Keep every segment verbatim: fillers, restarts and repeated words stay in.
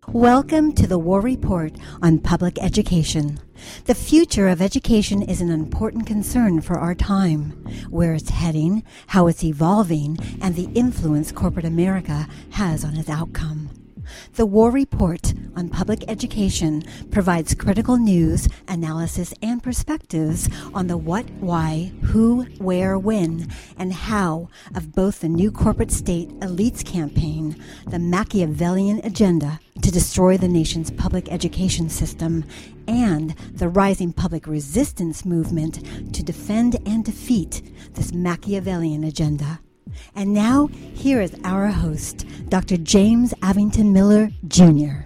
Welcome to the War Report on Public Education. The future of education is an important concern for our time. Where it's heading, how it's evolving, and the influence corporate America has on its outcome. The War Report on Public Education provides critical news, analysis, and perspectives on the what, why, who, where, when, and how of both the new corporate state elites campaign, the Machiavellian agenda to destroy the nation's public education system, and the rising public resistance movement to defend and defeat this Machiavellian agenda. And now, here is our host, Doctor James Avington Miller, Junior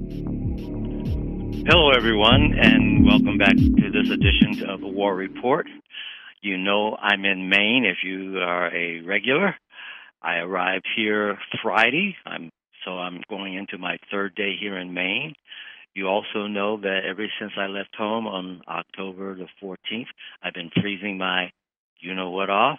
Hello, everyone, and welcome back to this edition of the War Report. You know I'm in Maine if you are a regular. I arrived here Friday, I'm, so I'm going into my third day here in Maine. You also know that ever since I left home on October the fourteenth, I've been freezing my you-know-what off.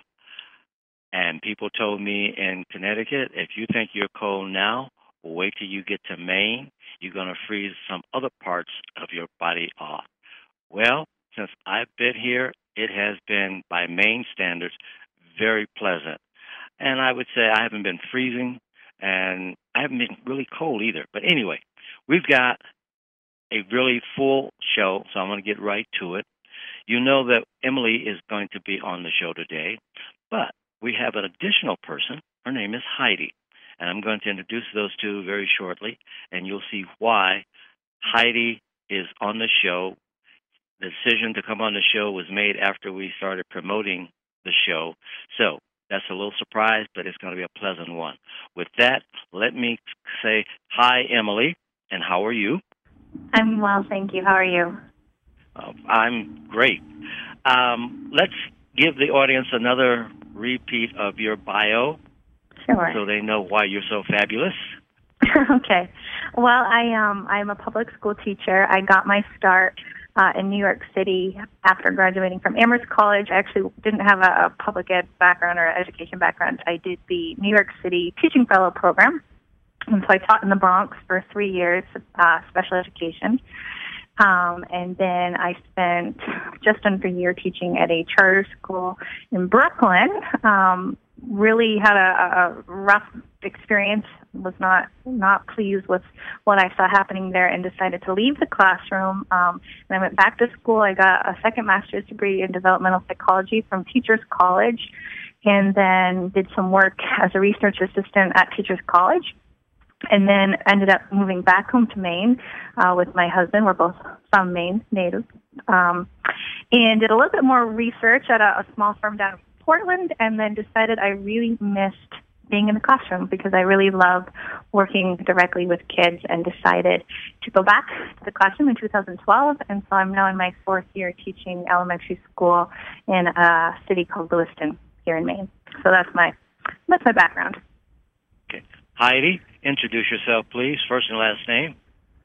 And people told me in Connecticut, if you think you're cold now, wait till you get to Maine. You're going to freeze some other parts of your body off. Well, since I've been here, it has been, by Maine standards, very pleasant. And I would say I haven't been freezing, and I haven't been really cold either. But anyway, we've got a really full show, so I'm going to get right to it. You know that Emily is going to be on the show today, but we have an additional person. Her name is Heidi, and I'm going to introduce those two very shortly, and you'll see why Heidi is on the show. The decision to come on the show was made after we started promoting the show, so that's a little surprise, but it's going to be a pleasant one. With that, let me say hi, Emily, and how are you? I'm well, thank you. How are you? Uh, I'm great. Um, let's give the audience another repeat of your bio, sure, so they know why you're so fabulous. Okay. Well, I um I'm a public school teacher. I got my start uh, in New York City after graduating from Amherst College. I actually didn't have a, a public ed background or education background. I did the New York City Teaching Fellow program, and so I taught in the Bronx for three years, uh, special education. Um, and then I spent just under a year teaching at a charter school in Brooklyn. Um, really had a, a rough experience, was not not pleased with what I saw happening there, and decided to leave the classroom. Um, and I went back to school. I got a second master's degree in developmental psychology from Teachers College, and then did some work as a research assistant at Teachers College. And then ended up moving back home to Maine uh, with my husband. We're both from Maine, native. Um, and did a little bit more research at a, a small firm down in Portland, and then decided I really missed being in the classroom because I really love working directly with kids, and decided to go back to the classroom in two thousand twelve. And so I'm now in my fourth year teaching elementary school in a city called Lewiston here in Maine. So that's my that's my background. Okay. Heidi, introduce yourself, please. First and last name.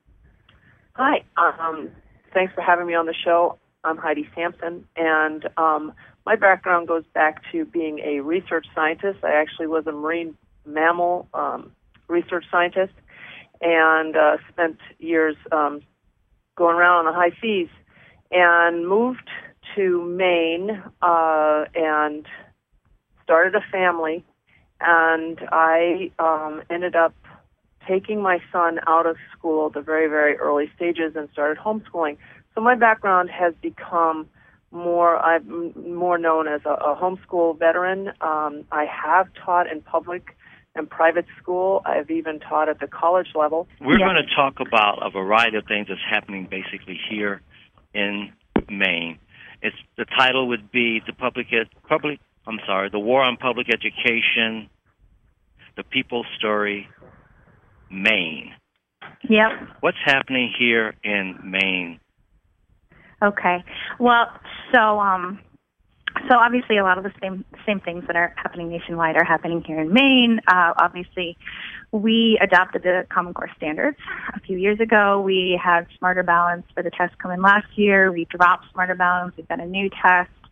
Hi. Um, thanks for having me on the show. I'm Heidi Sampson, and um, my background goes back to being a research scientist. I actually was a marine mammal um, research scientist, and uh, spent years um, going around on the high seas, and moved to Maine uh, and started a family. And I um, ended up taking my son out of school at the very, very early stages and started homeschooling. So my background has become more, I'm more known as a, a homeschool veteran. Um, I have taught in public and private school. I've even taught at the college level. We're Yeah. going to talk about a variety of things that's happening basically here in Maine. It's the title would be the public ed, public. I'm sorry, the War on Public Education, the People's Story, Maine. Yep. What's happening here in Maine? Okay. Well, so um, so obviously a lot of the same same things that are happening nationwide are happening here in Maine. Uh, obviously, we adopted the Common Core standards a few years ago. We had Smarter Balance for the test come in last year. We dropped Smarter Balance. We've got a new test.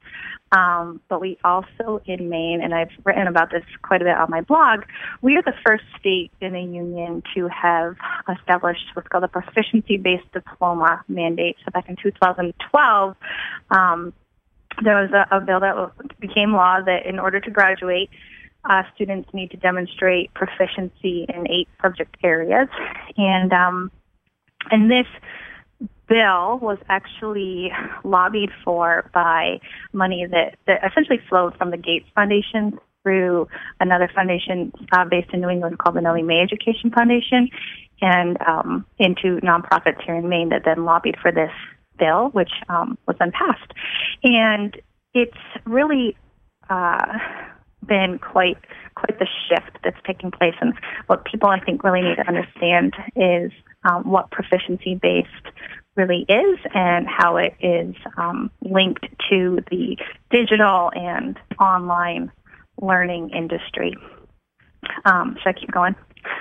Um, but we also, in Maine, and I've written about this quite a bit on my blog, we are the first state in the union to have established what's called a proficiency-based diploma mandate. So back in two thousand twelve, um, there was a, a bill that became law that in order to graduate, uh, students need to demonstrate proficiency in eight subject areas. And, um, and this bill was actually lobbied for by money that, that essentially flowed from the Gates Foundation through another foundation uh, based in New England called the Nellie Mae Education Foundation, and um, into nonprofits here in Maine that then lobbied for this bill, which um, was then passed. And it's really uh, been quite quite the shift that's taking place. And what people, I think, really need to understand is um, what proficiency-based really is and how it is um, linked to the digital and online learning industry. Um, should I keep going?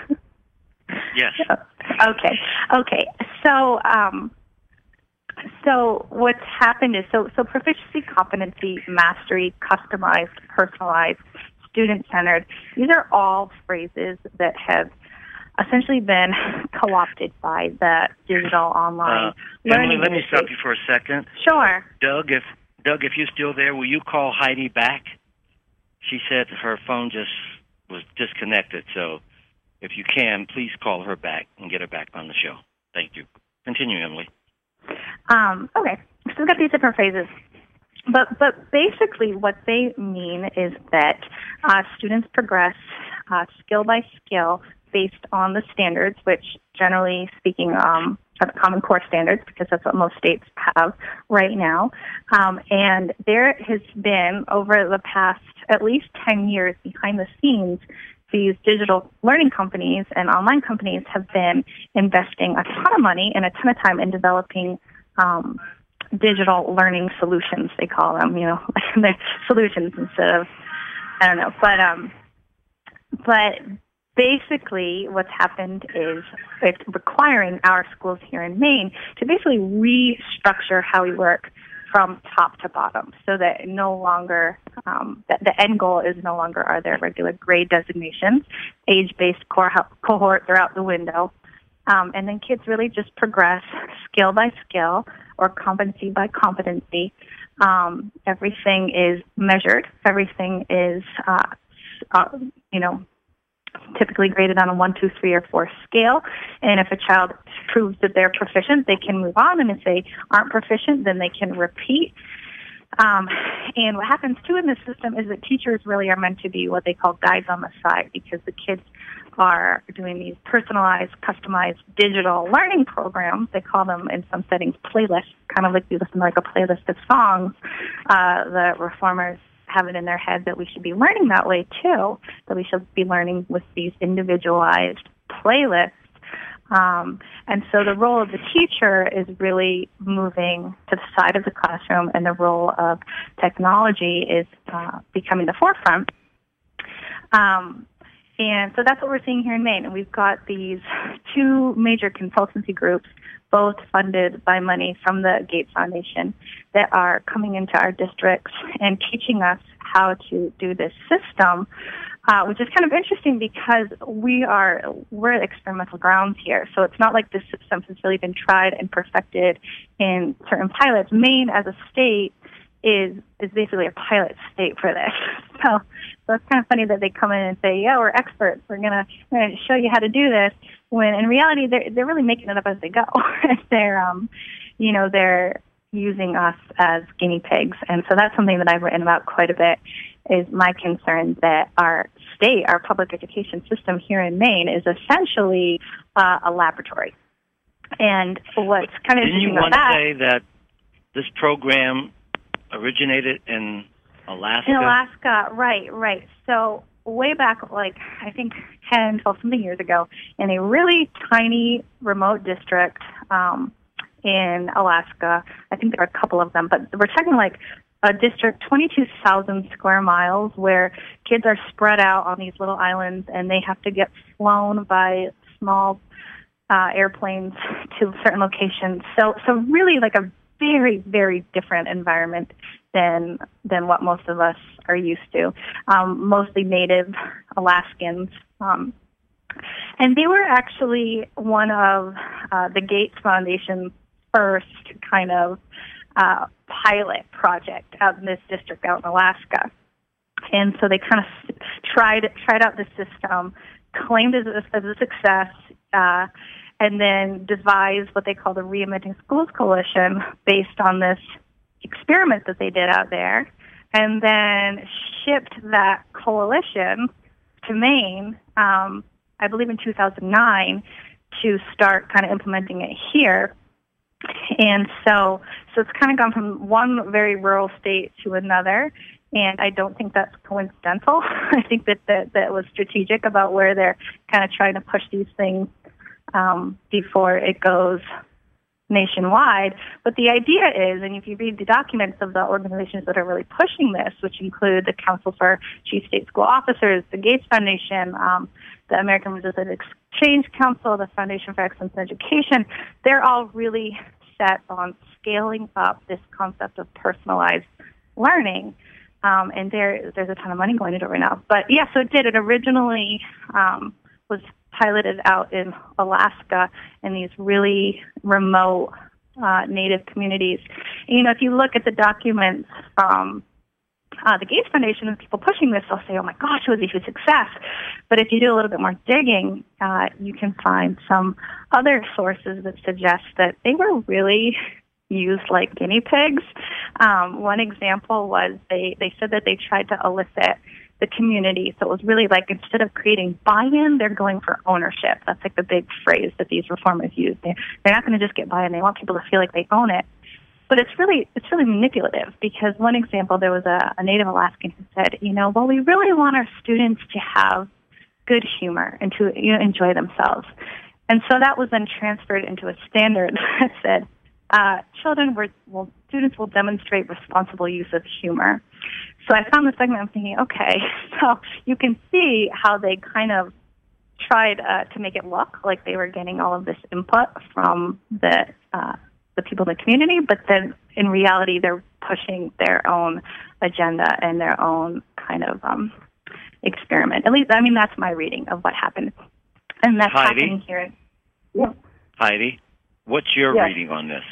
Yes. Okay. Okay. So, um, so what's happened is so so proficiency, competency, mastery, customized, personalized, student-centered. These are all phrases that have essentially been co-opted by the digital online uh, learning Emily, let me industry. stop you for a second. Sure. Doug, if Doug, if you're still there, will you call Heidi back? She said her phone just was disconnected, so if you can, please call her back and get her back on the show. Thank you. Continue, Emily. Um, okay. So we've got these different phrases. But but basically what they mean is that uh, students progress uh, skill by skill based on the standards, which generally speaking um, are the Common Core standards, because that's what most states have right now. Um, and there has been, over the past at least ten years behind the scenes, these digital learning companies and online companies have been investing a ton of money and a ton of time in developing um, digital learning solutions, they call them, you know, they're solutions instead of, I don't know, but, um, but basically what's happened is it's requiring our schools here in Maine to basically restructure how we work from top to bottom, so that no longer, um, that the end goal is no longer are there regular grade designations, age-based cohorts are out the window, um, and then kids really just progress skill by skill or competency by competency. Um, everything is measured. Everything is, uh, uh, you know, typically graded on a one, two, three, or four scale. And if a child proves that they're proficient, they can move on. And if they aren't proficient, then they can repeat. Um, and what happens, too, in this system is that teachers really are meant to be what they call guides on the side, because the kids are doing these personalized, customized digital learning programs. They call them, in some settings, playlists, kind of like you listen to like a playlist of songs. Uh, the reformers have it in their head that we should be learning that way, too, that we should be learning with these individualized playlists. Um, and so the role of the teacher is really moving to the side of the classroom, and the role of technology is uh, becoming the forefront. Um, and so that's what we're seeing here in Maine. And we've got these two major consultancy groups, both funded by money from the Gates Foundation, that are coming into our districts and teaching us how to do this system, uh, which is kind of interesting because we are, we're at experimental grounds here. So it's not like this system has really been tried and perfected in certain pilots. Maine as a state is is basically a pilot state for this. So, so it's kind of funny that they come in and say, yeah, we're experts. We're going to we're gonna show you how to do this. When in reality, they're, they're really making it up as they go. they're, um, you know, they're using us as guinea pigs. And so that's something that I've written about quite a bit, is my concern that our state, our public education system here in Maine is essentially uh, a laboratory. And what's kind of Didn't you interesting about want to that, say that this program originated in Alaska? in Alaska, right, right. So way back, like, I think ten, twelve something years ago, in a really tiny remote district um, in Alaska, I think there are a couple of them, but we're talking like a district, twenty-two thousand square miles, where kids are spread out on these little islands, and they have to get flown by small uh, airplanes to certain locations. So, so really like a very, very different environment than than what most of us are used to. Um, mostly Native Alaskans. Um, and they were actually one of uh, the Gates Foundation's first kind of uh, pilot project out in this district out in Alaska. And so they kind of tried tried out the system, claimed it as, as a success, uh, and then devised what they call the Reinventing Schools Coalition based on this experiment that they did out there, and then shipped that coalition to Maine, um, I believe in two thousand nine, to start kind of implementing it here. And so, so it's kind of gone from one very rural state to another. And I don't think that's coincidental. I think that, that that was strategic about where they're kind of trying to push these things um, before it goes nationwide. But the idea is, and if you read the documents of the organizations that are really pushing this, which include the Council for Chief State School Officers, the Gates Foundation, um, the American Resistant Exchange Council, the Foundation for Excellence in Education, they're all really set on scaling up this concept of personalized learning. Um, and there, there's a ton of money going into it right now. But yeah, so it did. It originally um, was piloted out in Alaska in these really remote uh, Native communities. And, you know, if you look at the documents from uh, the Gates Foundation and people pushing this, they'll say, oh my gosh, it was a huge success. But if you do a little bit more digging, uh, you can find some other sources that suggest that they were really used like guinea pigs. Um, one example was they, they said that they tried to elicit the community. So it was really like instead of creating buy-in, they're going for ownership. That's like the big phrase that these reformers use. They, they're not going to just get buy-in. They want people to feel like they own it. But it's really it's really manipulative because one example, there was a, a Native Alaskan who said, you know, well, we really want our students to have good humor and to you know, enjoy themselves. And so that was then transferred into a standard that said, Uh, children were, well, students will demonstrate responsible use of humor. So I found this segment, I'm thinking, okay, so you can see how they kind of tried uh, to make it look like they were getting all of this input from the uh, the people in the community, but then in reality they're pushing their own agenda and their own kind of um, experiment. At least, I mean, that's my reading of what happened. And that's Heidi? happening here. Yeah. Heidi, what's your Yes. reading on this?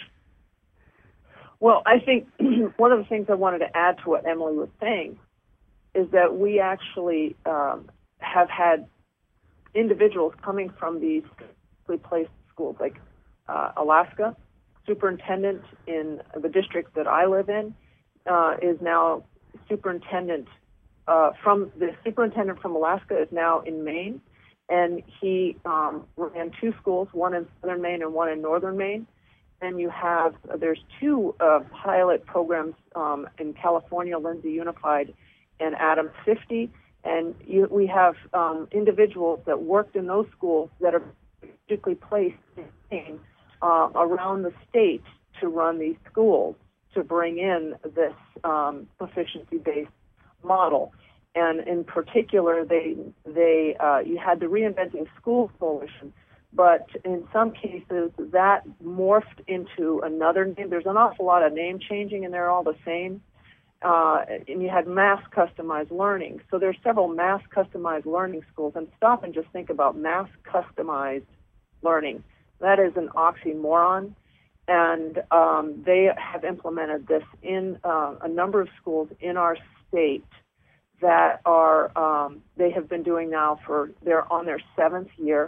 Well, I think one of the things I wanted to add to what Emily was saying is that we actually um, have had individuals coming from these placed schools, like uh, Alaska. Superintendent in the district that I live in uh, is now superintendent uh, from the superintendent from Alaska is now in Maine, and he um, ran two schools, one in southern Maine and one in northern Maine. And you have, there's two uh, pilot programs um, in California, Lindsay Unified and Adams fifty. And you, we have um, individuals that worked in those schools that are strategically placed in, uh, around the state to run these schools, to bring in this um, proficiency-based model. And in particular, they, they uh, you had the Reinventing Schools Coalition, but in some cases, that morphed into another name. There's an awful lot of name changing, and they're all the same. Uh, and you had mass customized learning. So there's several mass customized learning schools. And stop and just think about mass customized learning. That is an oxymoron. And um, they have implemented this in uh, a number of schools in our state that are, um, they have been doing now for, they're on their seventh year.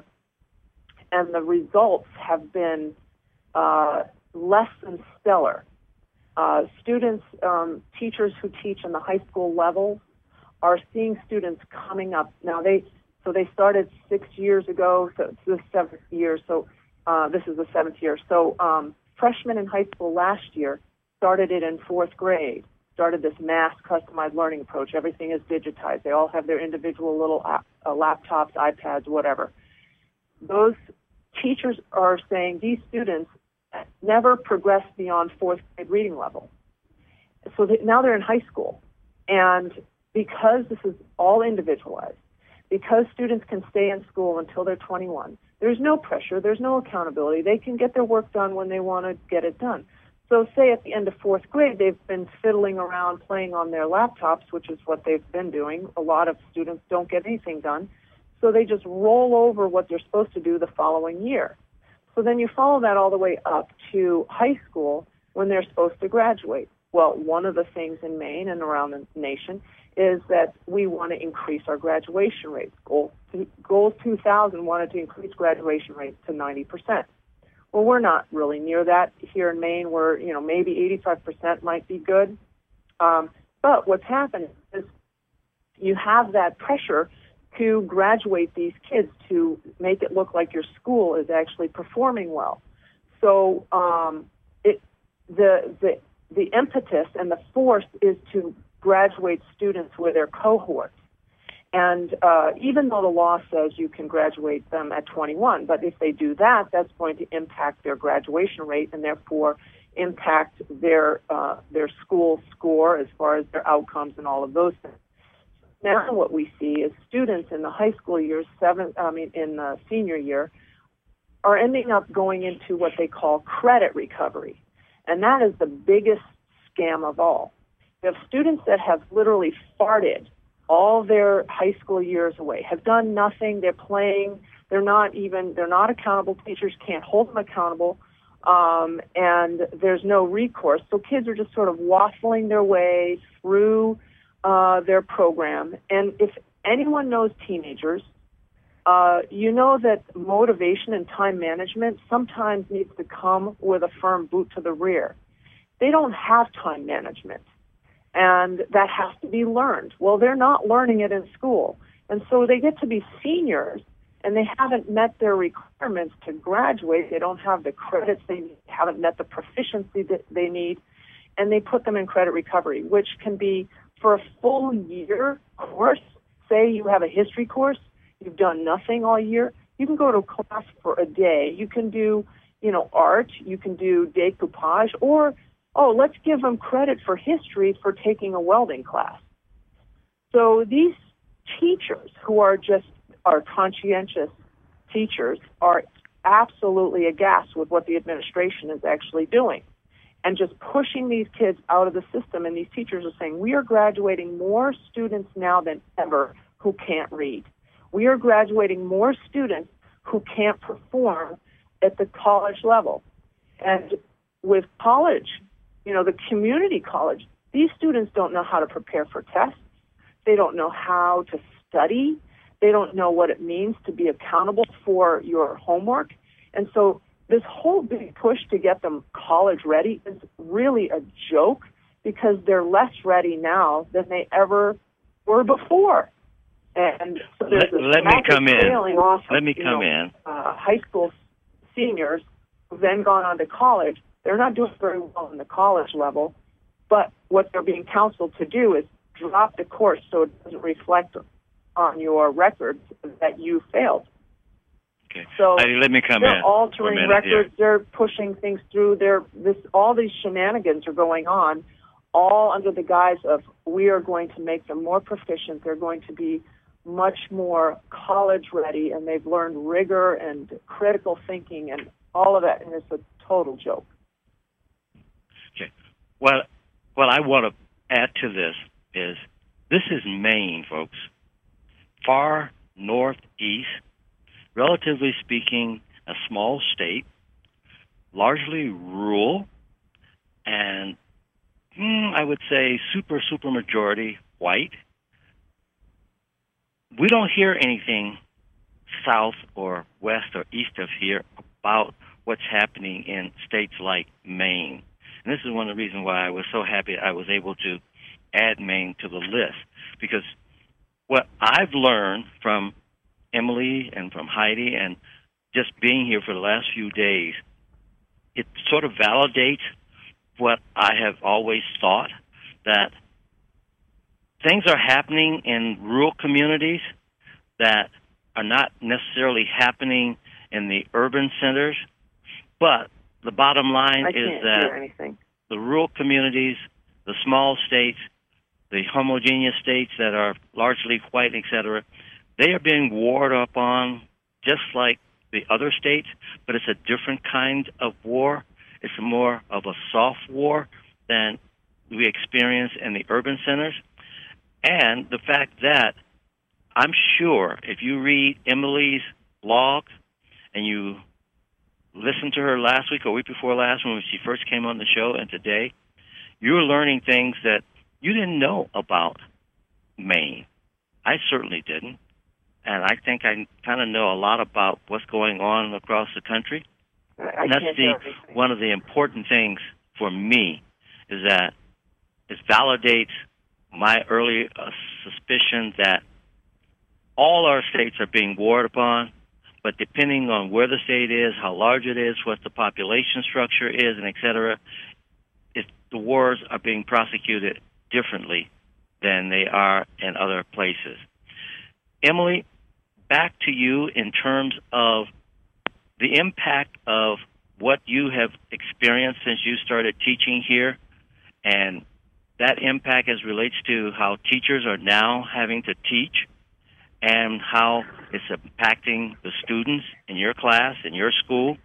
And the results have been uh, less than stellar. Uh, students, um, teachers who teach in the high school level are seeing students coming up. Now, they so they started six years ago, so it's the seventh year, so uh, this is the seventh year. So um, freshmen in high school last year started it in fourth grade, started this mass customized learning approach. Everything is digitized. They all have their individual little uh, laptops, iPads, whatever. Those teachers are saying these students never progressed beyond fourth grade reading level. So that now they're in high school. And because this is all individualized, because students can stay in school until they're twenty-one, there's no pressure, there's no accountability. They can get their work done when they want to get it done. So say at the end of fourth grade, they've been fiddling around playing on their laptops, which is what they've been doing. A lot of students don't get anything done. So they just roll over what they're supposed to do the following year. So then you follow that all the way up to high school when they're supposed to graduate. Well, one of the things in Maine and around the nation is that we want to increase our graduation rates. Goal, Goals two thousand wanted to increase graduation rates to ninety percent. Well, we're not really near that here in Maine. We're, you know, maybe eighty-five percent might be good. Um, but what's happened is you have that pressure to graduate these kids, to make it look like your school is actually performing well. So um, it, the, the, the impetus and the force is to graduate students with their cohorts. And uh, even though the law says you can graduate them at twenty-one, but if they do that, that's going to impact their graduation rate and therefore impact their uh, their school score as far as their outcomes and all of those things. Now what we see is students in the high school years, seven, I mean in the senior year, are ending up going into what they call credit recovery. And that is the biggest scam of all. You have students that have literally farted all their high school years away, have done nothing, they're playing, they're not even, they're not accountable, teachers can't hold them accountable, um, and there's no recourse. So kids are just sort of waffling their way through uh, their program. And if anyone knows teenagers, uh, you know that motivation and time management sometimes needs to come with a firm boot to the rear. They don't have time management. And that has to be learned. Well, they're not learning it in school. And so they get to be seniors, and they haven't met their requirements to graduate. They don't have the credits. They haven't met the proficiency that they need. And they put them in credit recovery, which can be for a full year course. Say you have a history course. You've done nothing all year. You can go to a class for a day. You can do, you know, art. You can do decoupage, or oh, let's give them credit for history for taking a welding class. So these teachers who are just are conscientious teachers are absolutely aghast with what the administration is actually doing and just pushing these kids out of the system. And these teachers are saying, we are graduating more students now than ever who can't read. We are graduating more students who can't perform at the college level. And with college, you know, the community college, these students don't know how to prepare for tests. They don't know how to study. They don't know what it means to be accountable for your homework. And so this whole big push to get them college ready is really a joke because they're less ready now than they ever were before. And so there's let, a let me come in. Off let me of, come know, in. Uh, high school seniors who've then gone on to college. They're not doing very well in the college level, but what they're being counseled to do is drop the course so it doesn't reflect on your records that you failed. Okay. So I, let me come they're in. altering records. Here. They're pushing things through. They're, this, all these shenanigans are going on, all under the guise of we are going to make them more proficient. They're going to be much more college ready, and they've learned rigor and critical thinking and all of that, and it's a total joke. Okay. Well, what I want to add to this is this is Maine, folks. Far northeast, relatively speaking, a small state, largely rural, and mm, I would say super, super majority white. We don't hear anything south or west or east of here about what's happening in states like Maine. And this is one of the reasons why I was so happy I was able to add Maine to the list, because what I've learned from Emily and from Heidi and just being here for the last few days, it sort of validates what I have always thought, that things are happening in rural communities that are not necessarily happening in the urban centers, but the bottom line I is can't that hear anything. The rural communities, the small states, the homogeneous states that are largely white, et cetera, they are being warred upon just like the other states, but it's a different kind of war. It's more of a soft war than we experience in the urban centers. And the fact that I'm sure if you read Emily's blog and you listen to her last week or week before last when she first came on the show and today, you're learning things that you didn't know about Maine. I certainly didn't. And I think I kind of know a lot about what's going on across the country. I and that's can't the do one of the important things for me is that it validates my early uh, suspicion that all our states are being warred upon, but depending on where the state is, how large it is, what the population structure is, and et cetera, it, the wars are being prosecuted differently than they are in other places. Emily, back to you in terms of the impact of what you have experienced since you started teaching here, and that impact as relates to how teachers are now having to teach and how it's impacting the students in your class, in your school.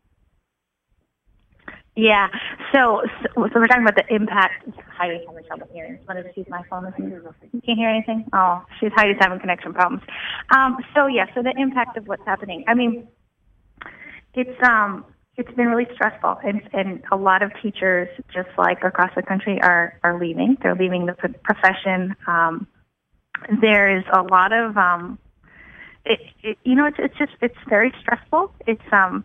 Yeah, so, so, so we're talking about the impact. Heidi's having trouble hearing. Let us use my phone with me. You can't hear anything? Oh, she's Heidi's having connection problems. Um, so, yeah, so the impact of what's happening. I mean, it's um, it's been really stressful, and, and a lot of teachers, just like across the country, are, are leaving. They're leaving the profession. Um, there is a lot of, um, it, it, you know, it's, it's just, it's very stressful. It's, um,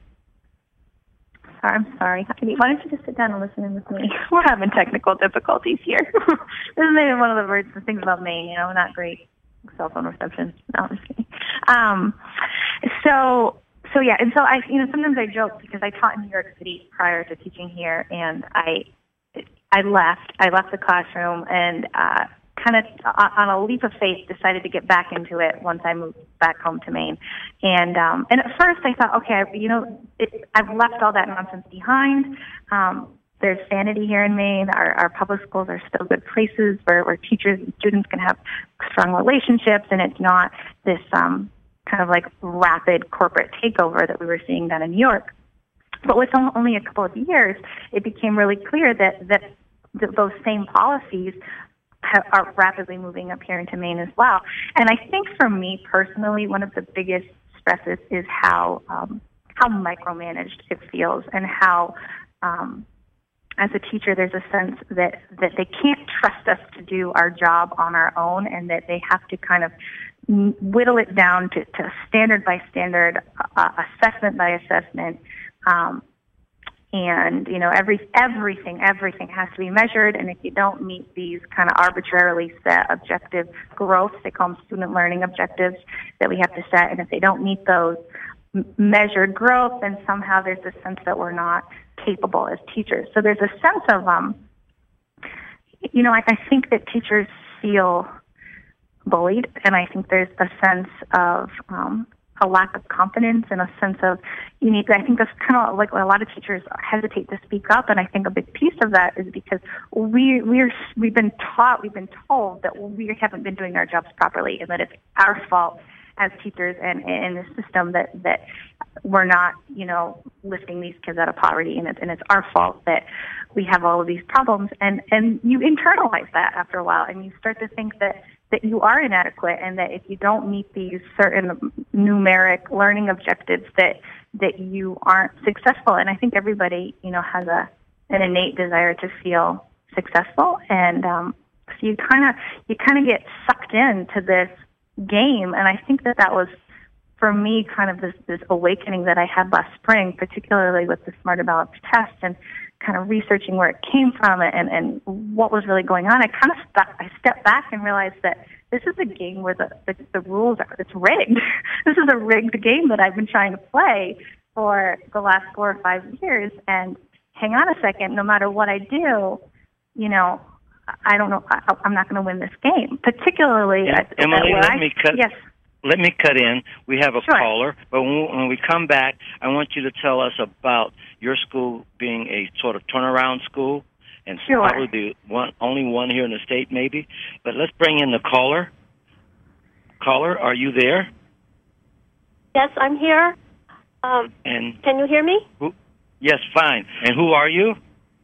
I'm sorry. Why don't you just sit down and listen in with me? We're having technical difficulties here. This is maybe one of the words, the things about Maine, you know, not great cell phone reception. No, I'm just kidding. Um, so, so yeah, and so I, you know, sometimes I joke because I taught in New York City prior to teaching here, and I, I left. I left the classroom and uh, kind of on a leap of faith decided to get back into it once I moved back home to Maine. And um, and at first I thought, okay, I, you know, it, I've left all that nonsense behind. Um, there's sanity here in Maine. Our, our public schools are still good places where, where teachers and students can have strong relationships, and it's not this um, kind of like rapid corporate takeover that we were seeing down in New York. But with only a couple of years, it became really clear that, that, that those same policies are rapidly moving up here into Maine as well. And I think for me personally, one of the biggest stresses is how um, how micromanaged it feels, and how, um, as a teacher, there's a sense that, that they can't trust us to do our job on our own, and that they have to kind of whittle it down to, to standard by standard, uh, assessment by assessment. Um, And, you know, every everything, everything has to be measured. And if you don't meet these kind of arbitrarily set objective growth, they call them student learning objectives that we have to set. And if they don't meet those m- measured growth, then somehow there's a sense that we're not capable as teachers. So there's a sense of, um, you know, I, I think that teachers feel bullied. And I think there's a sense of, um, a lack of confidence and a sense of you need. I think that's kind of like a lot of teachers hesitate to speak up, and I think a big piece of that is because we we're we've been taught, we've been told that we haven't been doing our jobs properly, and that it's our fault as teachers and in the system that that we're not, you know, lifting these kids out of poverty, and it's and it's our fault that we have all of these problems, and and you internalize that after a while, and you start to think that. that you are inadequate, and that if you don't meet these certain numeric learning objectives that that you aren't successful. And I think everybody, you know, has a an innate desire to feel successful, and um, so you kind of you kind of get sucked into this game. And I think that that was for me kind of this this awakening that I had last spring, particularly with the Smarter Balanced test, and kind of researching where it came from and, and what was really going on. I kind of st- I stepped back and realized that this is a game where the, the, the rules are, it's rigged. This is a rigged game that I've been trying to play for the last four or five years. And hang on a second, no matter what I do, you know, I don't know, I, I'm not going to win this game. Particularly, yeah, at, Emily, at let I, me cut. Yes. Let me cut in. We have a Sure. caller, but when, when we come back, I want you to tell us about your school being a sort of turnaround school, and Sure. probably the one, only one here in the state, maybe. But let's bring in the caller. Caller, are you there? Yes, I'm here. Um, and can you hear me? Who, Yes, fine. And who are you?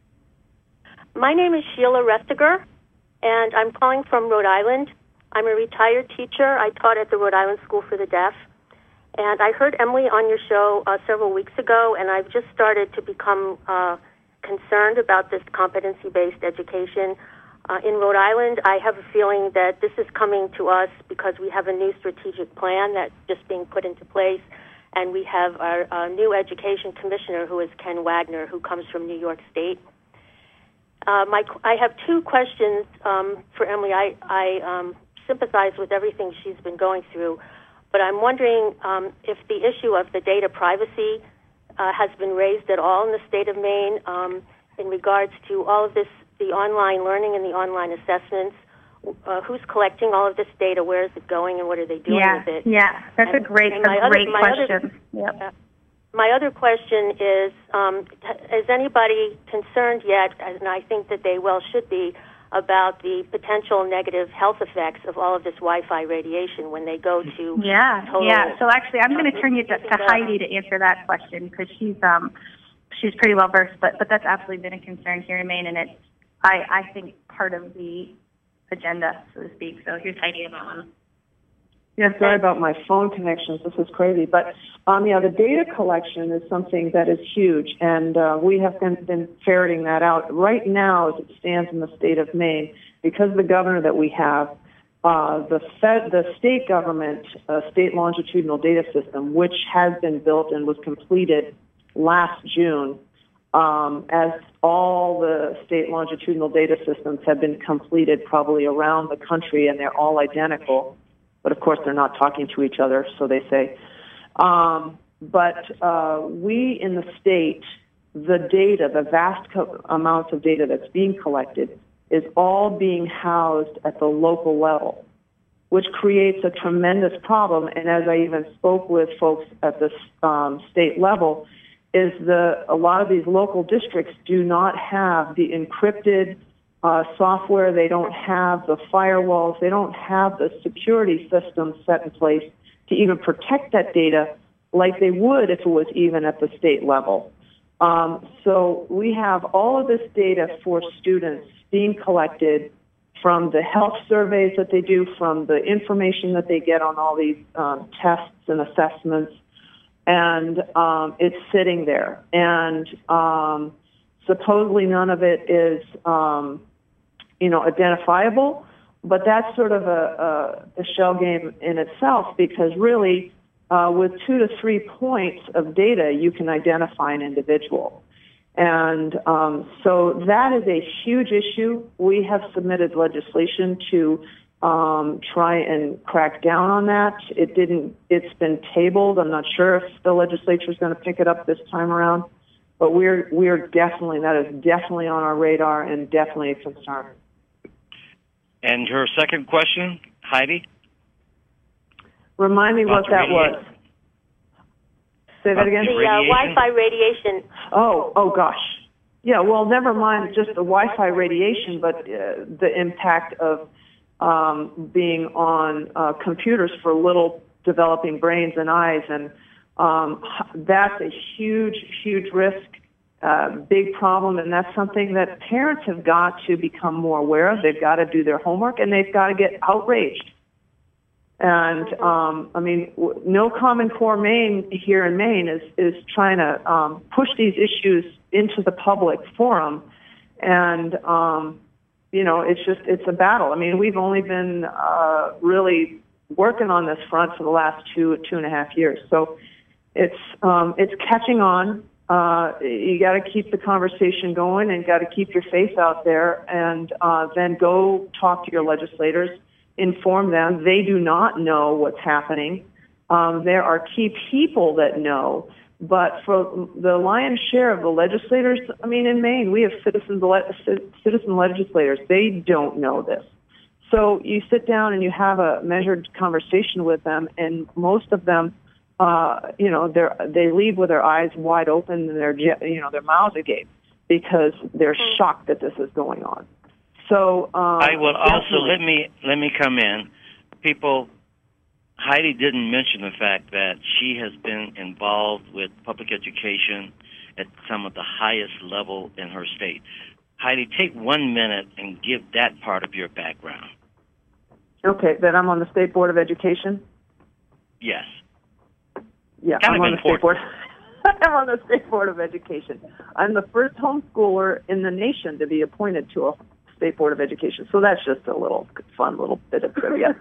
My name is Sheila Restiger, and I'm calling from Rhode Island. I'm a retired teacher. I taught at the Rhode Island School for the Deaf. And I heard Emily on your show uh, several weeks ago, and I've just started to become uh, concerned about this competency-based education. Uh, in Rhode Island, I have a feeling that this is coming to us because we have a new strategic plan that's just being put into place, and we have our uh, new education commissioner, who is Ken Wagner, who comes from New York State. Uh, my, I have two questions um, for Emily. I, I um, sympathize with everything she's been going through, but I'm wondering um, if the issue of the data privacy uh, has been raised at all in the state of Maine um, in regards to all of this, the online learning and the online assessments. Uh, who's collecting all of this data? Where is it going, and what are they doing yeah, with it? Yeah, that's and, a great, a great other, question. Other, yep. uh, my other question is, um, is anybody concerned yet, and I think that they well should be, about the potential negative health effects of all of this Wi-Fi radiation when they go to yeah total, yeah so actually I'm going to turn you to, to Heidi to answer that question, because she's um she's pretty well versed, but but that's absolutely been a concern here in Maine, and it's I I think part of the agenda, so to speak. So here's Heidi on that one. Yeah, sorry about my phone connections. This is crazy. But, um, yeah, the data collection is something that is huge, and uh, we have been, been ferreting that out. Right now, as it stands in the state of Maine, because the governor that we have, uh, the Fed, the state government, uh, state longitudinal data system, which has been built and was completed last June, um, as all the state longitudinal data systems have been completed probably around the country, and they're all identical. But, of course, they're not talking to each other, so they say. Um, but uh, we in the state, the data, the vast co- amounts of data that's being collected is all being housed at the local level, which creates a tremendous problem. And as I even spoke with folks at the um, state level, is the a lot of these local districts do not have the encrypted Uh, software, they don't have the firewalls, they don't have the security systems set in place to even protect that data like they would if it was even at the state level. Um, so we have all of this data for students being collected from the health surveys that they do, from the information that they get on all these um, tests and assessments, and um, it's sitting there. And um, supposedly none of it is um, you know, identifiable, but that's sort of a, a, a shell game in itself, because really, uh, with two to three points of data, you can identify an individual. And um, so that is a huge issue. We have submitted legislation to um, try and crack down on that. It didn't, it's been tabled. I'm not sure if the legislature is going to pick it up this time around, but we're, we're definitely, that is definitely on our radar and definitely a concern. And her second question, Heidi? Remind me what that was. Say that again? The uh, Wi-Fi radiation. Oh, oh gosh. Yeah, well, never mind just the Wi-Fi radiation, but uh, the impact of um, being on uh, computers for little developing brains and eyes. And um, that's a huge, huge risk. Uh, big problem, and that's something that parents have got to become more aware of. They've got to do their homework, and they've got to get outraged. And, um, I mean, w- No Common Core Maine here in Maine is, is trying to um, push these issues into the public forum. And, um, you know, it's just, it's a battle. I mean, we've only been uh, really working on this front for the last two, two and a half years. So it's, um, it's catching on. Uh, you got to keep the conversation going and got to keep your face out there, and uh, then go talk to your legislators, inform them. They do not know what's happening. Um, there are key people that know, but for the lion's share of the legislators, I mean, in Maine, we have citizens, citizen legislators. They don't know this. So you sit down and you have a measured conversation with them, and most of them Uh, you know, they they leave with their eyes wide open and their, you know, their mouths agape, because they're shocked that this is going on. So um, I will also let me let me come in. People, Heidi didn't mention the fact that she has been involved with public education at some of the highest level in her state. Heidi, take one minute and give that part of your background. Okay, that I'm on the State Board of Education? Yes. Yeah, kind I'm of on the State Board. I'm on the State Board of Education. I'm the first homeschooler in the nation to be appointed to a State Board of Education. So that's just a little fun little bit of trivia.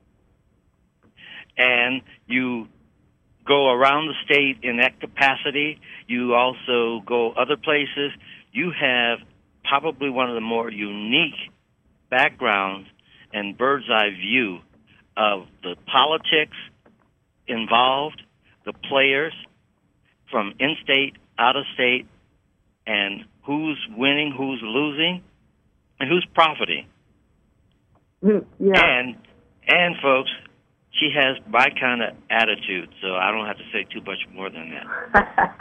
And you go around the state in that capacity. You also go other places. You have probably one of the more unique backgrounds and bird's eye view of the politics involved, the players from in-state, out-of-state, and who's winning, who's losing, and who's profiting. Yeah. And, and folks, she has my kind of attitude, so I don't have to say too much more than that.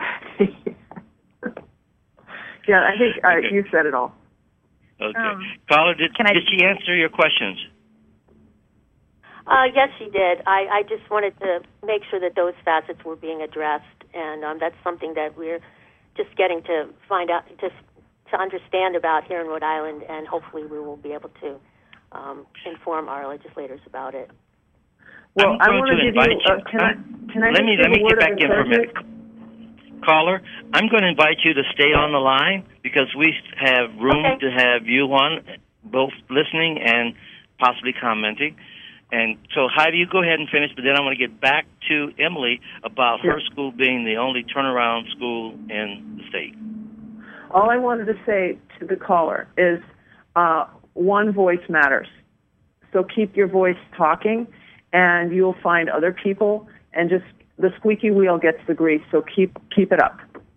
Yeah, I think uh, okay. you said it all. Okay. Um, Caller, did, can I- did she answer your questions? Uh, yes, she did. I, I just wanted to make sure that those facets were being addressed, and um, that's something that we're just getting to find out, just to understand about here in Rhode Island, and hopefully we will be able to um, inform our legislators about it. Well, I'm I going want to to give invite you. Uh, you. can I? Can I let me just let give me a get word back of in for a minute. encouragement? Caller, I'm going to invite you to stay on the line because we have room Okay. to have you on, both listening and possibly commenting. And so, Heidi, you go ahead and finish, but then I want to get back to Emily about her Yeah. school being the only turnaround school in the state. All I wanted to say to the caller is uh, one voice matters. So keep your voice talking, and you'll find other people, and just the squeaky wheel gets the grease, so keep keep it up.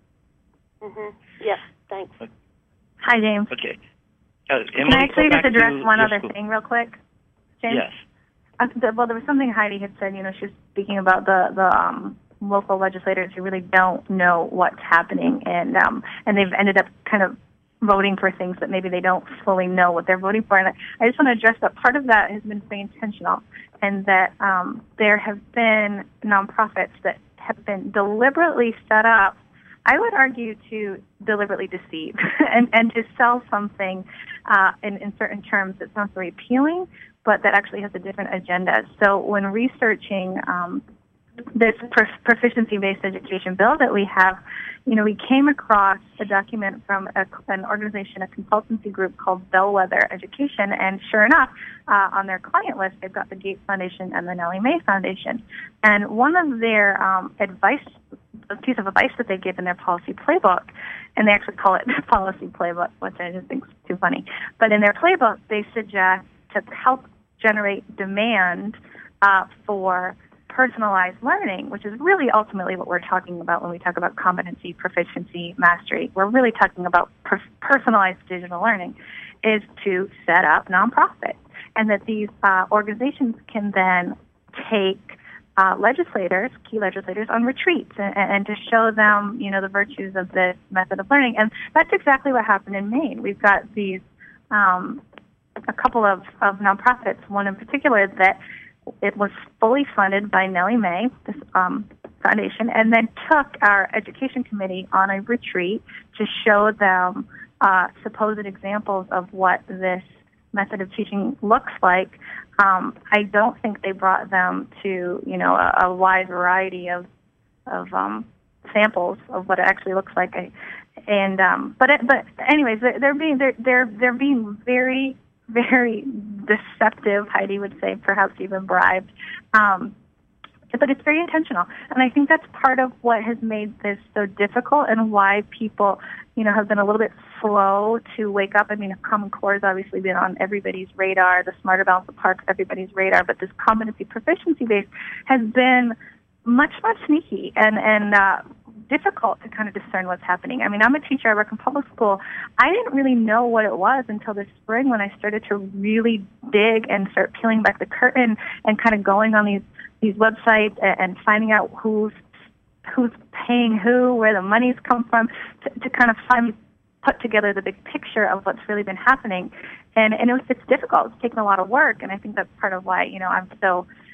Mm-hmm. Yes, thanks. Hi, James. Okay. Uh, Emily, Can I actually go just back address to one your other school. thing real quick, James? Yes. Uh, the, well, there was something Heidi had said. You know, she was speaking about the the um, local legislators who really don't know what's happening, and um, and they've ended up kind of voting for things that maybe they don't fully know what they're voting for. And I, I just want to address that part of that has been very intentional, and that um, there have been nonprofits that have been deliberately set up, I would argue, to deliberately deceive and, and to sell something uh, in, in certain terms that sounds very appealing, but that actually has a different agenda. So when researching um, this prof- proficiency-based education bill that we have, you know, we came across a document from a, an organization, a consultancy group called Bellwether Education, and sure enough, uh, on their client list, they've got the Gates Foundation and the Nellie Mae Foundation. And one of their um, advice, a piece of advice that they give in their policy playbook, and they actually call it policy playbook, which I just think is too funny, but in their playbook, they suggest to help generate demand uh, for personalized learning, which is really ultimately what we're talking about when we talk about competency, proficiency, mastery. We're really talking about per- personalized digital learning, is to set up nonprofits, and that these uh, organizations can then take uh, legislators, key legislators, on retreats and, and to show them, you know, the virtues of this method of learning. And that's exactly what happened in Maine. We've got these um, a couple of, of nonprofits, one in particular that it was fully funded by Nellie Mae, this um, foundation, and then took our education committee on a retreat to show them uh, supposed examples of what this method of teaching looks like. Um, I don't think they brought them to, you know, a, a wide variety of of um, samples of what it actually looks like. I, and um, but it, but anyways, they're, they're being they're they're they're being very very deceptive, Heidi would say, perhaps even bribed. Um, but it's very intentional. And I think that's part of what has made this so difficult and why people, you know, have been a little bit slow to wake up. I mean, Common Core has obviously been on everybody's radar, the Smarter Balance of Parks, everybody's radar, but this competency proficiency base has been much, much sneaky and, and uh, difficult to kind of discern what's happening. I mean, I'm a teacher. I work in public school. I didn't really know what it was until this spring when I started to really dig and start peeling back the curtain and kind of going on these these websites and, and finding out who's who's paying who, where the money's come from, to, to kind of find put together the big picture of what's really been happening. And and it was, it's difficult. It's taken a lot of work, and I think that's part of why, you know, I'm so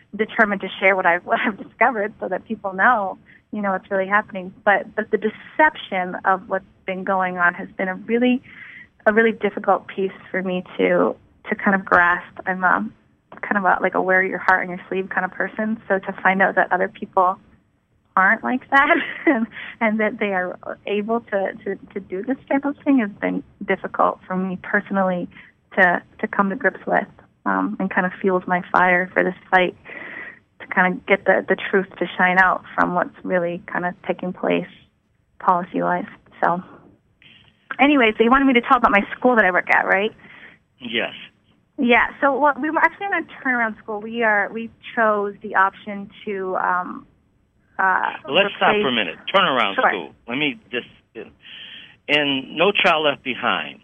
determined to share what I've what I've discovered so that people know, you know, what's really happening. But but the deception of what's been going on has been a really a really difficult piece for me to to kind of grasp. I'm a, kind of a, like a wear your heart on your sleeve kind of person. So to find out that other people aren't like that and, and that they are able to, to, to do this type of thing has been difficult for me personally to, to come to grips with, um, and kind of fuels my fire for this fight to kind of get the, the truth to shine out from what's really kind of taking place policy-wise. So anyway, so you wanted me to talk about my school that I work at, right? Yes. Yeah, so well, we were actually in a turnaround school. We are we chose the option to um, uh, Let's stop replace- for a minute. Turnaround Sure. school. Let me just, in No Child Left Behind,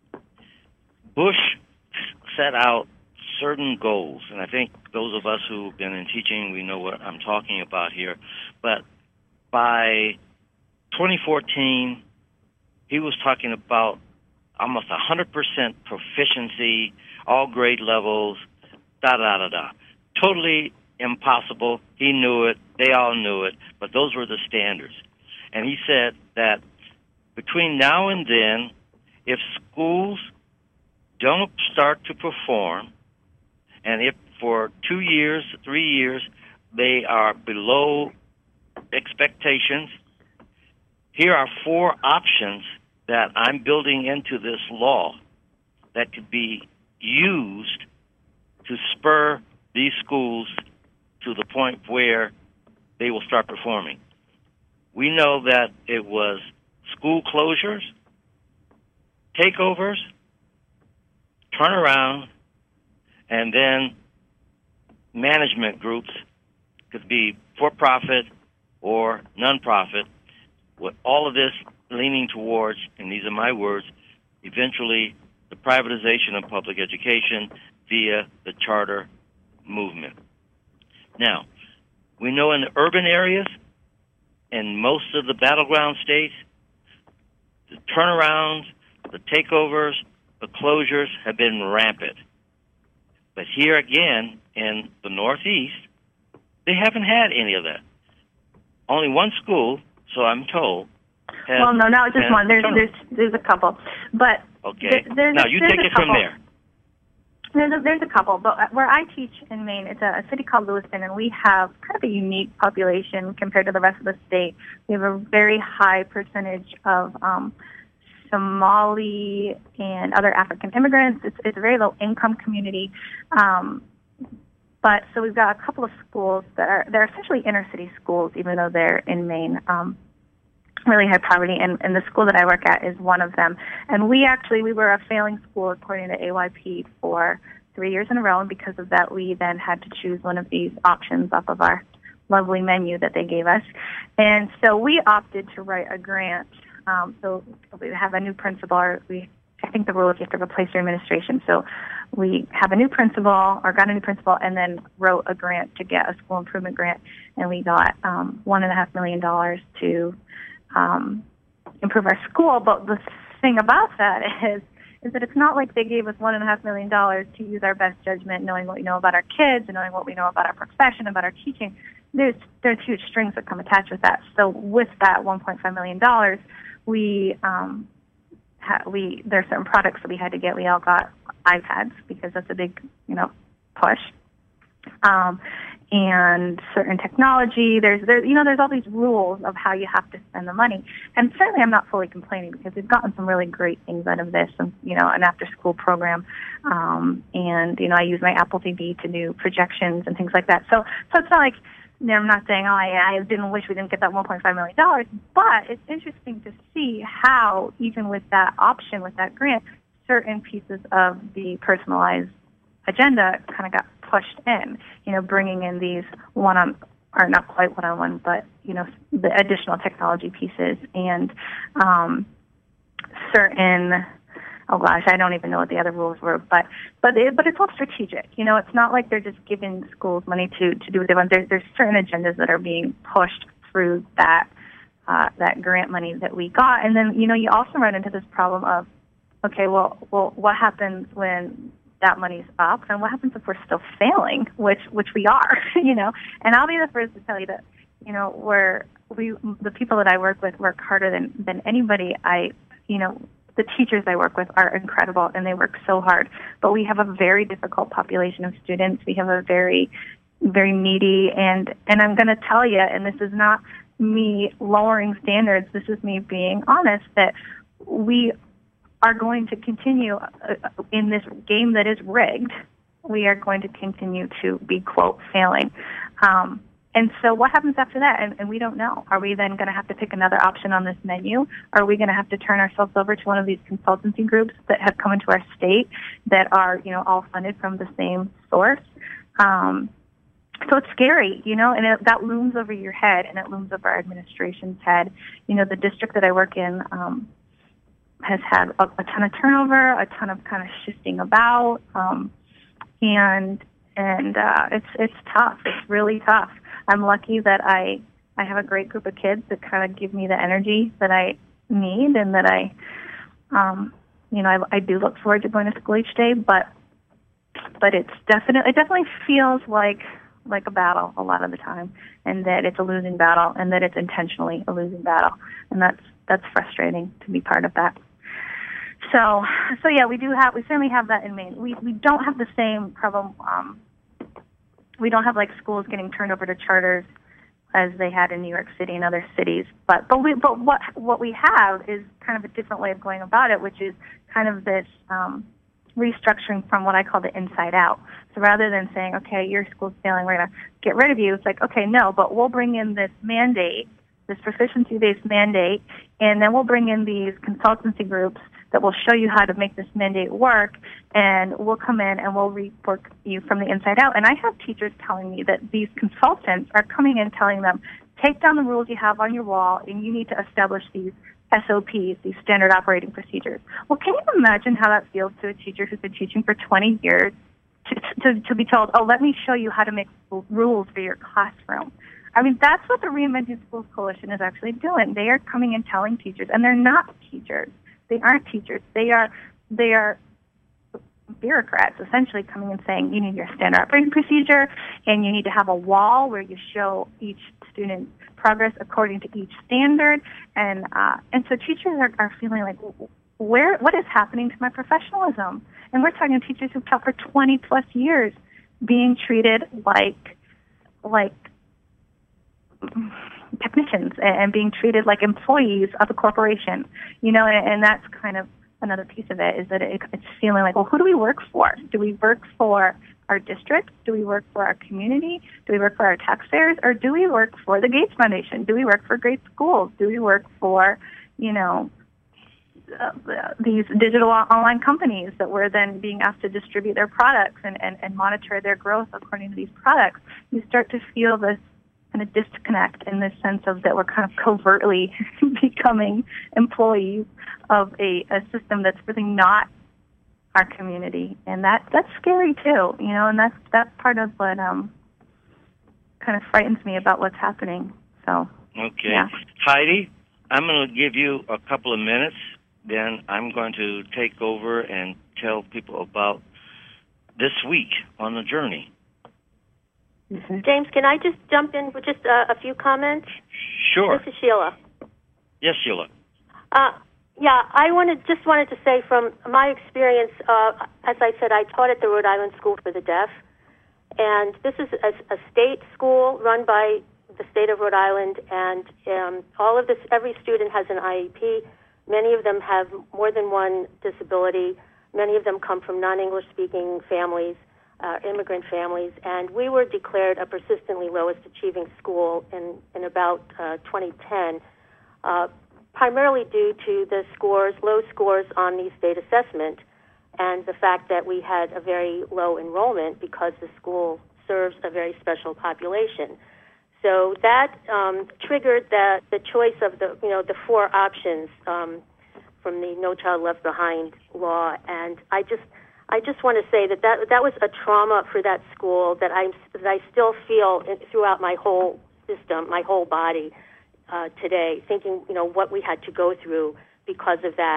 Bush set out certain goals, and I think those of us who've been in teaching, we know what I'm talking about here. But by twenty fourteen, he was talking about almost one hundred percent proficiency, all grade levels, da da da da. Totally impossible. He knew it. They all knew it. But those were the standards. And he said that between now and then, if schools don't start to perform, and if for two years, three years, they are below expectations, here are four options that I'm building into this law that could be used to spur these schools to the point where they will start performing. We know that it was school closures, takeovers, turnaround, and then management groups, could be for-profit or non-profit, with all of this leaning towards, and these are my words, eventually the privatization of public education via the charter movement. Now, we know in the urban areas and most of the battleground states, the turnarounds, the takeovers, the closures have been rampant. But here again, in the Northeast, they haven't had any of that. Only one school, so I'm told, has well, no, not just one. There's, turnaround. there's, there's a couple. But Okay. th- there's, Now, you there's take a it from couple. there. There's a, there's a couple, but where I teach in Maine, it's a, a city called Lewiston, and we have kind of a unique population compared to the rest of the state. We have a very high percentage of um, Somali and other African immigrants. It's, it's a very low-income community. Um, but so we've got a couple of schools that are they're essentially inner-city schools, even though they're in Maine. Um, really high poverty, and, and the school that I work at is one of them. And we actually, we were a failing school according to A Y P for three years in a row, and because of that, we then had to choose one of these options off of our lovely menu that they gave us. And so we opted to write a grant. Um, so we have a new principal. Or we, I think the rule is you have to replace your administration. So we have a new principal, or got a new principal, and then wrote a grant to get a school improvement grant, and we got um, one and a half million dollars to Um, improve our school. But the thing about that is is that it's not like they gave us one and a half million dollars to use our best judgment, knowing what we know about our kids and knowing what we know about our profession, about our teaching. There's there's huge strings that come attached with that. So with that one point five million dollars, we um, ha- we there's certain products that we had to get. We all got iPads because that's a big you know push. Um, and certain technology. There's, there, you know, there's all these rules of how you have to spend the money. And certainly I'm not fully complaining because we've gotten some really great things out of this, and, you know, an after-school program. Um, and, you know, I use my Apple T V to do projections and things like that. So, so it's not like, you know, I'm not saying, oh, I, I didn't wish we didn't get that one point five million dollars, but it's interesting to see how, even with that option, with that grant, certain pieces of the personalized agenda kind of got pushed in, you know, bringing in these one-on, or not quite one-on-one, but, you know, the additional technology pieces and um, certain, oh gosh, I don't even know what the other rules were, but but it, but it's all strategic. You know, it's not like they're just giving schools money to, to do what they want. There, there's certain agendas that are being pushed through that uh, that grant money that we got. And then, you know, you also run into this problem of, okay, well, well, what happens when that money's up, and what happens if we're still failing, which which we are, you know? And I'll be the first to tell you that, you know, we're, we the people that I work with work harder than, than anybody. I, you know, the teachers I work with are incredible, and they work so hard. But we have a very difficult population of students. We have a very, very needy, and, and I'm going to tell you, and this is not me lowering standards, this is me being honest, that we are going to continue uh, in this game that is rigged. We are going to continue to be, quote, failing. Um, and so what happens after that? And, and we don't know. Are we then going to have to pick another option on this menu? Are we going to have to turn ourselves over to one of these consultancy groups that have come into our state that are, you know, all funded from the same source? Um, So it's scary, you know, and it, that looms over your head, and it looms over our administration's head. You know, the district that I work in um, has had a, a ton of turnover, a ton of kind of shifting about, um, and and uh, it's it's tough. It's really tough. I'm lucky that I I have a great group of kids that kind of give me the energy that I need, and that I, um, you know, I, I do look forward to going to school each day. But but it's definitely it definitely feels like. like a battle a lot of the time, and that it's a losing battle, and that it's intentionally a losing battle, and that's that's frustrating to be part of that. So, so yeah, we do have we certainly have that in Maine. We we don't have the same problem. Um, we don't have like schools getting turned over to charters as they had in New York City and other cities, but but we but what what we have is kind of a different way of going about it, which is kind of this. Um, restructuring from what I call the inside out. So rather than saying, okay, your school's failing, we're going to get rid of you, it's like, okay, no, but we'll bring in this mandate, this proficiency-based mandate, and then we'll bring in these consultancy groups that will show you how to make this mandate work, and we'll come in and we'll rework you from the inside out. And I have teachers telling me that these consultants are coming in telling them, take down the rules you have on your wall, and you need to establish these S O Ps, these standard operating procedures. Well, can you imagine how that feels to a teacher who's been teaching for twenty years to, to, to be told, oh, let me show you how to make rules for your classroom? I mean, that's what the Reinventing Schools Coalition is actually doing. They are coming and telling teachers, and they're not teachers. They aren't teachers. They are they are bureaucrats essentially coming and saying, you need your standard operating procedure, and you need to have a wall where you show each student progress according to each standard, and uh, and so teachers are, are feeling like, where what is happening to my professionalism? And we're talking to teachers who've taught for twenty plus years, being treated like like technicians and being treated like employees of a corporation, you know, and, and that's kind of another piece of it, is that it, it's feeling like, well, who do we work for? Do we work for our district? Do we work for our community? Do we work for our taxpayers? Or do we work for the Gates Foundation? Do we work for great schools? Do we work for, you know, uh, these digital online companies that we're then being asked to distribute their products and, and, and monitor their growth according to these products? You start to feel this kind of disconnect in this sense of that we're kind of covertly becoming employees of a, a system that's really not our community, and that that's scary too, you know, and that's that's part of what um kind of frightens me about what's happening. So okay, yeah. Heidi, I'm going to give you a couple of minutes, then I'm going to take over and tell people about this week on the journey. Mm-hmm. James, can I just jump in with just a, a few comments? Sure. This is Sheila. Yes, Sheila. Uh, yeah, I wanted just wanted to say from my experience, uh, as I said, I taught at the Rhode Island School for the Deaf, and this is a, a state school run by the state of Rhode Island, and um, all of this, every student has an I E P. Many of them have more than one disability. Many of them come from non-English speaking families. Uh, immigrant families, and we were declared a persistently lowest achieving school in, in about uh, twenty ten, uh, primarily due to the scores, low scores on the state assessment, and the fact that we had a very low enrollment because the school serves a very special population. So that um, triggered the, the choice of the, you know, the four options um, from the No Child Left Behind law, and I just I just want to say that, that that was a trauma for that school that I that I still feel throughout my whole system, my whole body uh, today. Thinking, you know, what we had to go through because of that.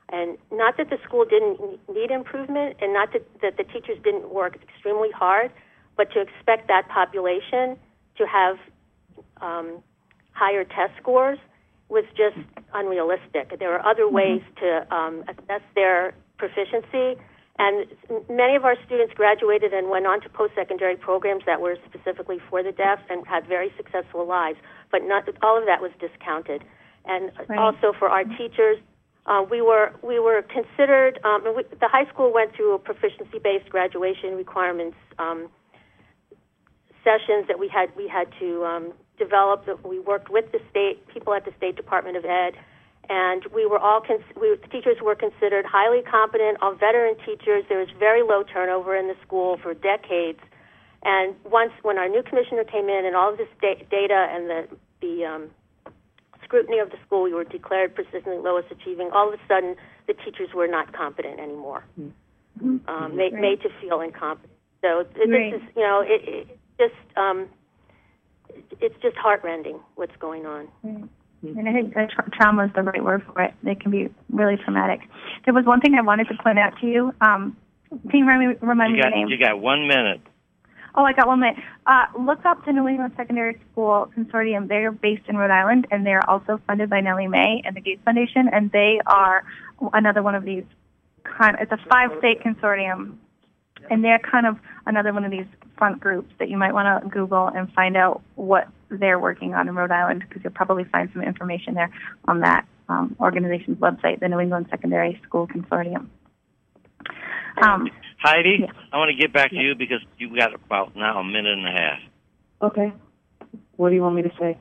And not that the school didn't need improvement, and not that, that the teachers didn't work extremely hard, but to expect that population to have um, higher test scores was just unrealistic. There are other ways to um, assess their proficiency, and many of our students graduated and went on to post-secondary programs that were specifically for the deaf and had very successful lives, but not all of that was discounted. And right. also for our teachers, uh, we were we were considered, um, we, the high school went through a proficiency-based graduation requirements um, sessions that we had we had to um, develop. We worked with the state, people at the State Department of Ed, and we were all, cons- we, teachers were considered highly competent, all veteran teachers. There was very low turnover in the school for decades. And once, when our new commissioner came in and all of this da- data and the, the um, scrutiny of the school, we were declared persistently lowest achieving, all of a sudden the teachers were not competent anymore, mm-hmm. um, made, right. made to feel incompetent. So this right. is, you know, it, it just, um, it's just heart-rending what's going on. Right. And I think tra- trauma is the right word for it. It can be really traumatic. There was one thing I wanted to point out to you. Um, can you remind me, remind you me got, your name? You got one minute. Oh, I got one minute. Uh, look up the New England Secondary School Consortium. They're based in Rhode Island, and they're also funded by Nellie Mae and the Gates Foundation, and they are another one of these kind. It's a five-state consortium, and they're kind of another one of these front groups that you might want to Google and find out what they're working on in Rhode Island, because you'll probably find some information there on that um, organization's website, the New England Secondary School Consortium. Um, Heidi, yeah. I want to get back to you because you've got about now a minute and a half. Okay. What do you want me to say?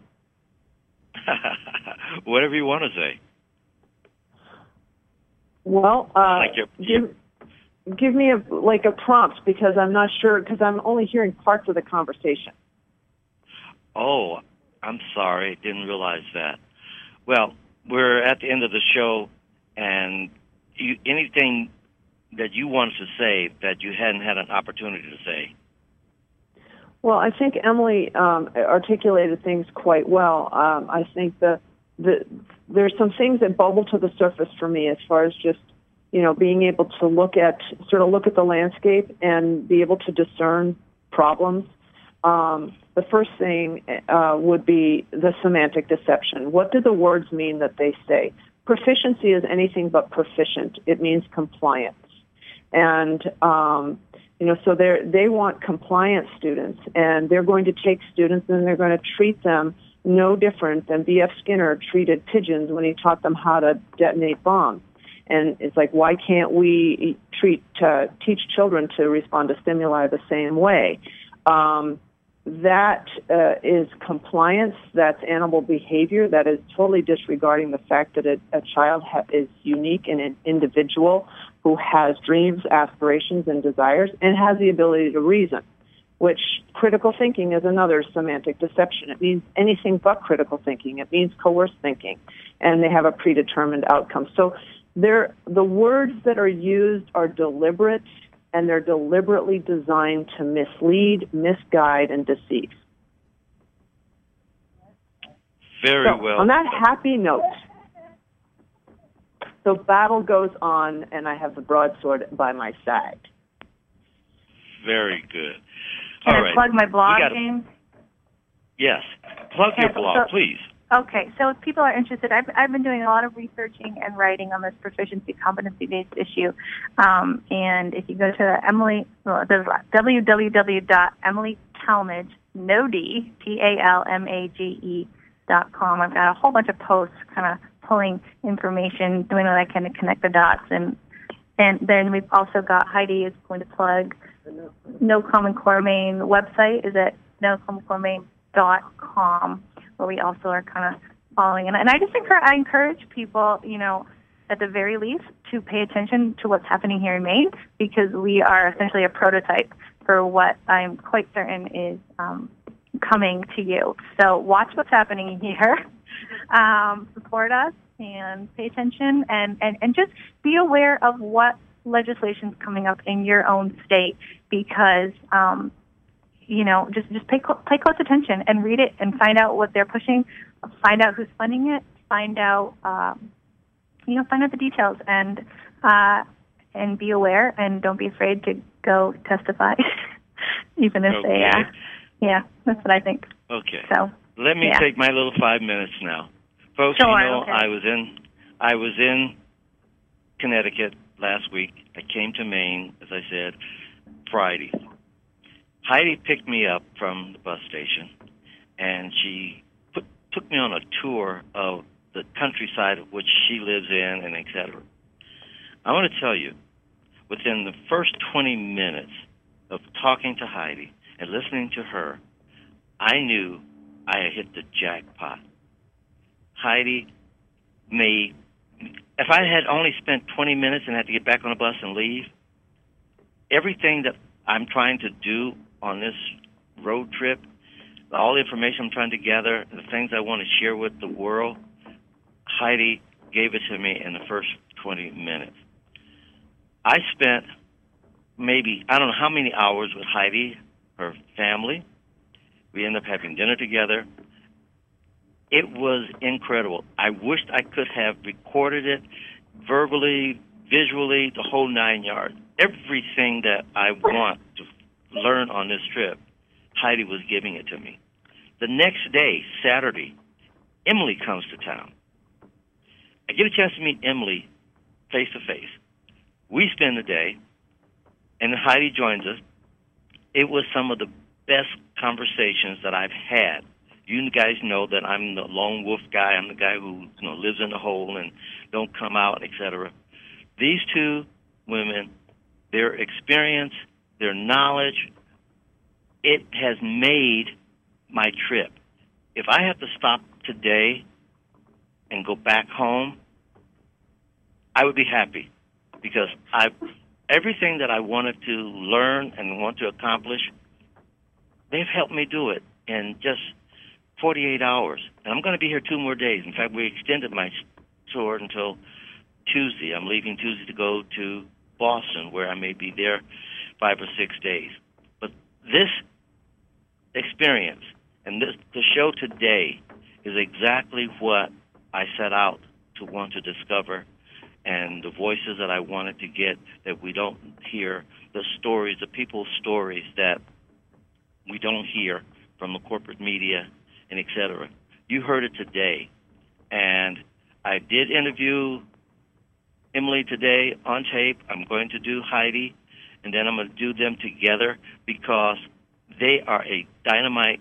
Whatever you want to say. Well, uh, like your, give, give me a like a prompt, because I'm not sure, because I'm only hearing parts of the conversation. Oh, I'm sorry. Didn't realize that. Well, we're at the end of the show, and you, anything that you wanted to say that you hadn't had an opportunity to say? Well, I think Emily um, articulated things quite well. Um, I think the, the there's some things that bubble to the surface for me as far as just, you know, being able to look at, sort of look at the landscape and be able to discern problems. Um, the first thing uh, would be the semantic deception. What do the words mean that they say? Proficiency is anything but proficient. It means compliance. And, um, you know, so they they want compliant students, and they're going to take students and they're going to treat them no different than B F Skinner treated pigeons when he taught them how to detonate bombs. And it's like, why can't we treat uh, teach children to respond to stimuli the same way? Um, that uh, is compliance. That's animal behavior. That is totally disregarding the fact that a, a child ha- is unique and an individual who has dreams, aspirations, and desires, and has the ability to reason, which critical thinking is another semantic deception. It means anything but critical thinking. It means coerced thinking, and they have a predetermined outcome. So they're, the words that are used are deliberate, and they're deliberately designed to mislead, misguide, and deceive. Very so, well. On that happy note, so battle goes on, and I have the broadsword by my side. Very good. Can All I right. plug my blog, gotta, James? Yes. Plug okay, your blog, so, please. Okay. So if people are interested, I've, I've been doing a lot of researching and writing on this proficiency competency-based issue. Um, and if you go to Emily, well, there's w w w dot emily talmage, no D, T A L M A G E dot com. I've got a whole bunch of posts kind of pulling information, doing what I can to connect the dots. And and then we've also got, Heidi is going to plug No Common Core Maine website is at no common core maine dot com, where we also are kind of following. And, and I just encourage, I encourage people, you know, at the very least, to pay attention to what's happening here in Maine, because we are essentially a prototype for what I'm quite certain is um, coming to you. So watch what's happening here. Um, support us and pay attention, and, and, and just be aware of what legislation is coming up in your own state, because, um, you know, just, just pay, cl- pay close attention and read it and find out what they're pushing, find out who's funding it, find out um, you know, find out the details and uh, and be aware, and don't be afraid to go testify, even if okay. they, uh, yeah, that's what I think. Okay. So let me yeah. take my little five minutes now, folks. Sure, you know, okay. I was in, I was in Connecticut last week. I came to Maine, as I said, Friday. Heidi picked me up from the bus station, and she put, took me on a tour of the countryside of which she lives in, and et cetera. I want to tell you, within the first twenty minutes of talking to Heidi and listening to her, I knew I had hit the jackpot. Heidi made, if I had only spent twenty minutes and had to get back on a bus and leave, everything that I'm trying to do on this road trip, all the information I'm trying to gather, the things I want to share with the world, Heidi gave it to me in the first twenty minutes. I spent maybe, I don't know how many hours with Heidi, her family. We ended up having dinner together. It was incredible. I wished I could have recorded it verbally, visually, the whole nine yards. Everything that I want to learn on this trip, Heidi was giving it to me. The next day, Saturday, Emily comes to town. I get a chance to meet Emily face to face. We spend the day, and Heidi joins us. It was some of the best conversations that I've had. You guys know that I'm the lone wolf guy. I'm the guy who, you know, lives in the hole and don't come out, et cetera. These two women, their experience, their knowledge, it has made my trip. If I have to stop today and go back home, I would be happy, because I, everything that I wanted to learn and want to accomplish, they've helped me do it in just forty-eight hours. And I'm going to be here two more days. In fact, we extended my tour until Tuesday. I'm leaving Tuesday to go to Boston, where I may be there five or six days. But this experience and this, the show today is exactly what I set out to want to discover, and the voices that I wanted to get that we don't hear, the stories, the people's stories that we don't hear from the corporate media and et cetera. You heard it today. And I did interview Emily today on tape. I'm going to do Heidi, and then I'm going to do them together because they are a dynamite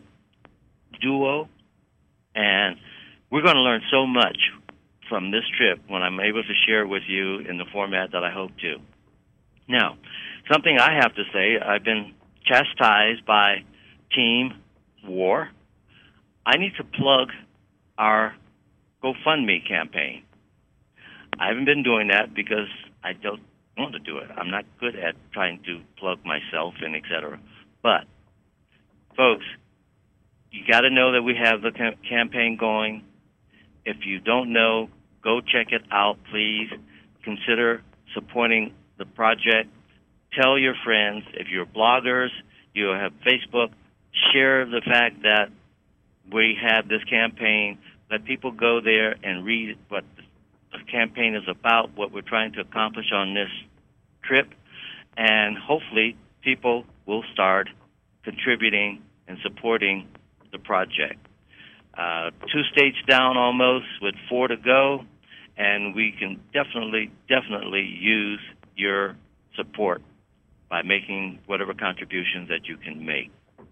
duo, and we're going to learn so much from this trip when I'm able to share it with you in the format that I hope to. Now, something I have to say, I've been chastised by Team War. I need to plug our GoFundMe campaign. I haven't been doing that because I don't want to do it. I'm not good at trying to plug myself and et cetera. But, folks, you got to know that we have the cam- campaign going. If you don't know, go check it out, please. Consider supporting the project. Tell your friends. If you're bloggers, you have Facebook, share the fact that we have this campaign. Let people go there and read what the campaign is about, what we're trying to accomplish on this trip, and hopefully people will start contributing and supporting the project. Uh, two states down almost with four to go, and we can definitely, definitely use your support by making whatever contributions that you can make.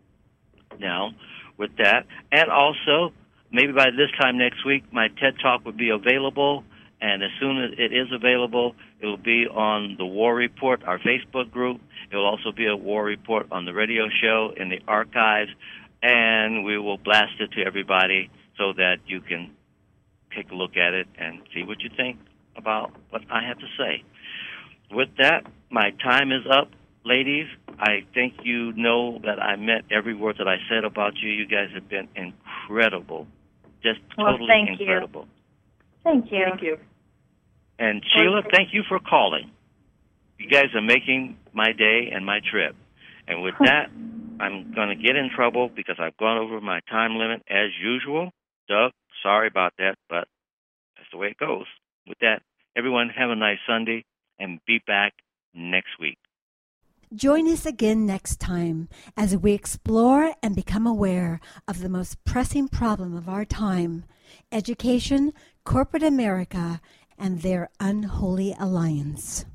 Now, with that, and also, maybe by this time next week, my TED Talk will be available, and as soon as it is available, it will be on the War Report, our Facebook group. It will also be a War Report on the radio show in the archives, and we will blast it to everybody so that you can take a look at it and see what you think about what I have to say. With that, my time is up, ladies. I think you know that I meant every word that I said about you. You guys have been incredible, just well, totally thank incredible. You. Thank you. Thank you. And Sheila, thank you for calling. You guys are making my day and my trip. And with that, I'm going to get in trouble because I've gone over my time limit as usual. Doug, sorry about that, but that's the way it goes. With that, Everyone, have a nice Sunday, and be back next week. Join us again next time as we explore and become aware of the most pressing problem of our time, education, corporate America, and their unholy alliance.